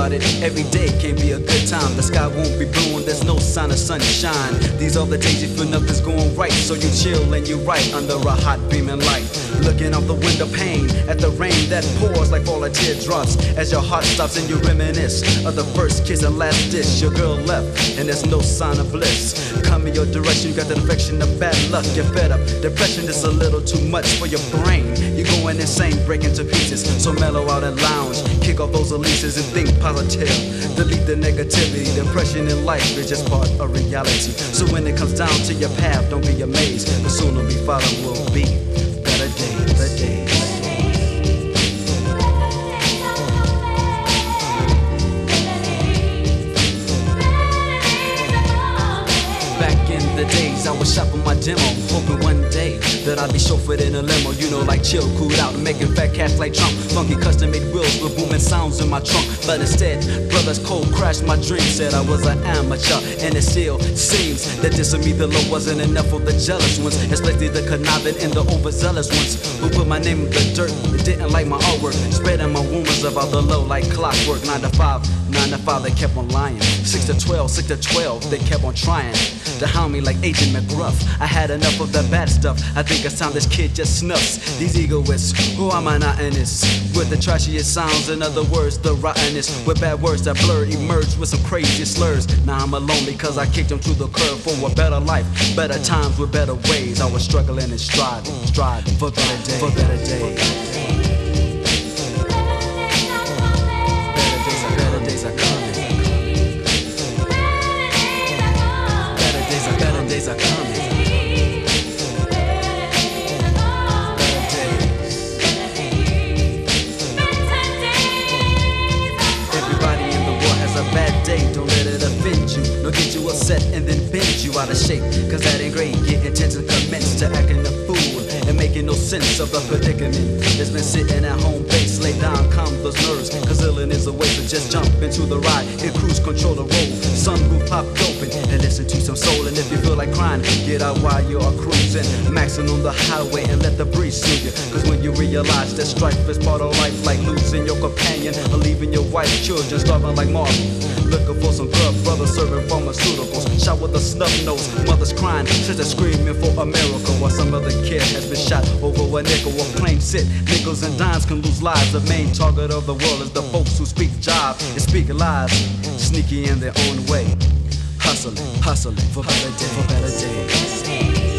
about it, every day can be a good time. The sky won't be blue and there's no sign of sunshine. These are the days you feel nothing's going right, so you chill and you write under a hot beaming light. Looking out the window pane at the rain that pours like falling teardrops as your heart stops and you reminisce of the first kiss and last dish. Your girl left and there's no sign of bliss. Come in your direction, you got the infection of bad luck. You're fed up, depression is a little too much for your brain. You're going insane, breaking to pieces. So mellow out and lounge, kick off those elites and think positive. Delete the negativity, depression in life is just part of reality. So when it comes down to your path, don't be amazed. The sooner we follow will be better days, better days. Back in the days, I was shopping my demo, hoping one day that I'd be chauffeured in a limo, you know, like chill, cooled out, making fat cats like Trump. Funky custom-made wheels with booming sounds in my trunk. But instead, brothers cold crashed my dream, said I was an amateur. And it still seems that this of me the low wasn't enough for the jealous ones, especially the conniving and the overzealous ones who put my name in the dirt and didn't like my artwork, spreading my rumors about the low like clockwork. 9 to 5, they kept on lying. 6 to 12, they kept on trying to hound me like Agent McGruff. I had enough of the bad stuff. I think it's time this kid just snuffs these egoists who are monotonous with the trashiest sounds. In other words, the rottenness with bad words that blur emerged with some crazy slurs. Now I'm alone because I kicked him to the curb for a better life, better times with better ways. I was struggling and striving for better days, for better days. Better days are coming. Better days are coming. Don't let it offend you, nor get you upset and then bend you out of shape. Cause that ain't great, get intense and commence to acting a fool and making no sense of the predicament that's been sitting at home base. Lay down, calm those nerves, cause illin' is a way to just jump into the ride and cruise control the road. Sunroof popped open and listen to some soul. And if you feel like crying, get out while you are cruising, maxing on the highway and let the breeze soothe you. Cause when you realize that strife is part of life, like losing your companion or leaving your wife, children starving like Marvin, looking for some grub, brothers serving pharmaceuticals, shot with a snub nose, mothers crying, sisters screaming for a miracle, while some other kid has been shot over a nickel or plain sit. Nickels and dimes can lose lives. The main target of the world is the folks who speak jive and speak lies, sneaky in their own way, hustling for better days, for better days.